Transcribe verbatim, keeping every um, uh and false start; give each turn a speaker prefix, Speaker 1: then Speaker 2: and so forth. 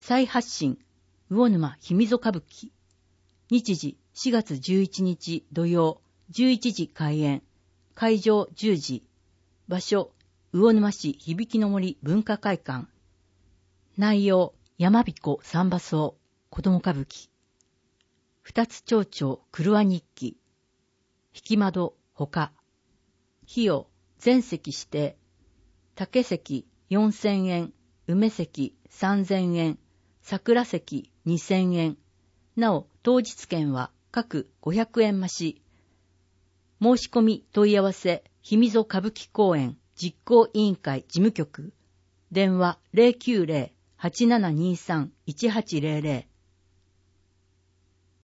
Speaker 1: 再発進、魚沼氷溝歌舞伎。日時しがつじゅういちにち土曜、じゅういちじ開演。会場じゅうじ。場所、魚沼市響の森文化会館。内容、山彦三馬荘、子供歌舞伎。二つ町長黒輪日記。引き窓、ほか。費用、全席指定。竹席よんせんえん、梅席さんぜんえん、桜席にせんえん。なお、当日券は各ごひゃくえん増し。申し込み問い合わせ、氷溝歌舞伎公演実行委員会事務局。電話 ゼロきゅうゼロ はちななにさん いちはちゼロゼロ。